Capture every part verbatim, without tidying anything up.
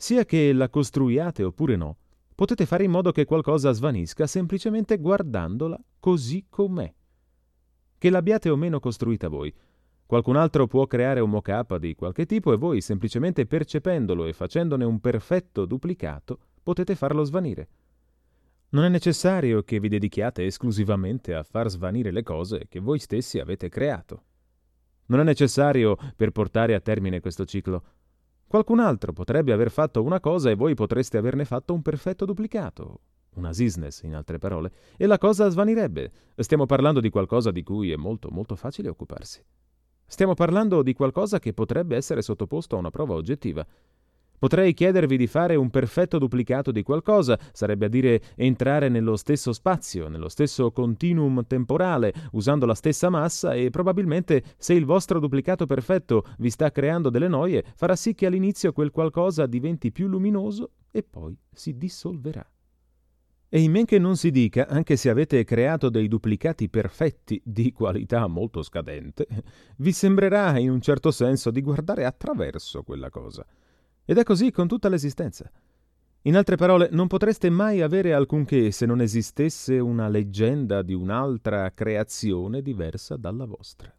sia che la costruiate oppure no, potete fare in modo che qualcosa svanisca semplicemente guardandola così com'è. Che l'abbiate o meno costruita voi. Qualcun altro può creare un mock-up di qualche tipo e voi, semplicemente percependolo e facendone un perfetto duplicato, potete farlo svanire. Non è necessario che vi dedichiate esclusivamente a far svanire le cose che voi stessi avete creato. Non è necessario per portare a termine questo ciclo. Qualcun altro potrebbe aver fatto una cosa e voi potreste averne fatto un perfetto duplicato, una business in altre parole, e la cosa svanirebbe. Stiamo parlando di qualcosa di cui è molto molto facile occuparsi. Stiamo parlando di qualcosa che potrebbe essere sottoposto a una prova oggettiva. Potrei chiedervi di fare un perfetto duplicato di qualcosa, sarebbe a dire entrare nello stesso spazio, nello stesso continuum temporale, usando la stessa massa e probabilmente se il vostro duplicato perfetto vi sta creando delle noie, farà sì che all'inizio quel qualcosa diventi più luminoso e poi si dissolverà. E in men che non si dica, anche se avete creato dei duplicati perfetti di qualità molto scadente, vi sembrerà in un certo senso di guardare attraverso quella cosa. Ed è così con tutta l'esistenza. In altre parole, non potreste mai avere alcunché se non esistesse una leggenda di un'altra creazione diversa dalla vostra.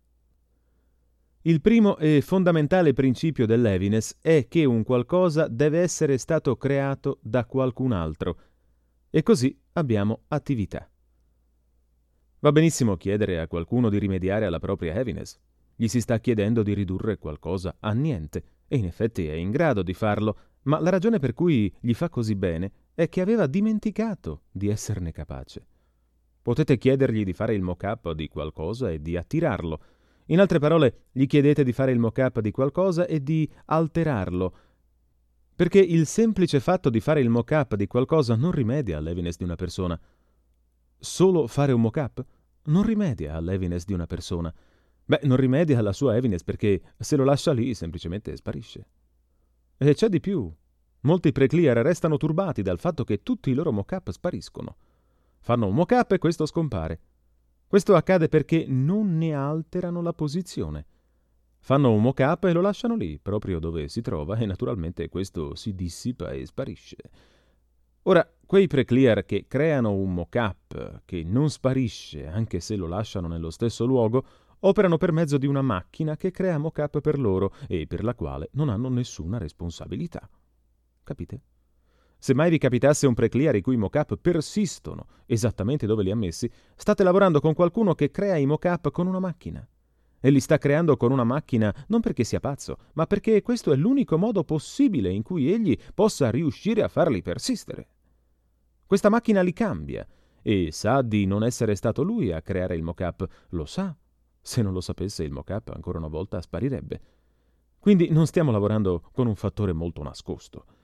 Il primo e fondamentale principio dell'heaviness è che un qualcosa deve essere stato creato da qualcun altro. E così abbiamo attività. Va benissimo chiedere a qualcuno di rimediare alla propria heaviness. Gli si sta chiedendo di ridurre qualcosa a niente, e in effetti è in grado di farlo, ma la ragione per cui gli fa così bene è che aveva dimenticato di esserne capace. Potete chiedergli di fare il mock-up di qualcosa e di attirarlo. In altre parole, gli chiedete di fare il mock-up di qualcosa e di alterarlo, perché il semplice fatto di fare il mock-up di qualcosa non rimedia all'heaviness di una persona. Solo fare un mock-up non rimedia all'heaviness di una persona. Beh, non rimedia alla sua heaviness perché se lo lascia lì semplicemente sparisce. E c'è di più. Molti pre-clear restano turbati dal fatto che tutti i loro mock-up spariscono. Fanno un mock-up e questo scompare. Questo accade perché non ne alterano la posizione. Fanno un mock-up e lo lasciano lì, proprio dove si trova, e naturalmente questo si dissipa e sparisce. Ora, quei pre-clear che creano un mock-up che non sparisce anche se lo lasciano nello stesso luogo, operano per mezzo di una macchina che crea mock-up per loro e per la quale non hanno nessuna responsabilità. Capite? Se mai vi capitasse un pre-clear i cui mock-up persistono esattamente dove li ha messi, state lavorando con qualcuno che crea i mock-up con una macchina. E li sta creando con una macchina non perché sia pazzo, ma perché questo è l'unico modo possibile in cui egli possa riuscire a farli persistere. Questa macchina li cambia e sa di non essere stato lui a creare il mock-up, lo sa. Se non lo sapesse, il mock-up ancora una volta sparirebbe. Quindi non stiamo lavorando con un fattore molto nascosto.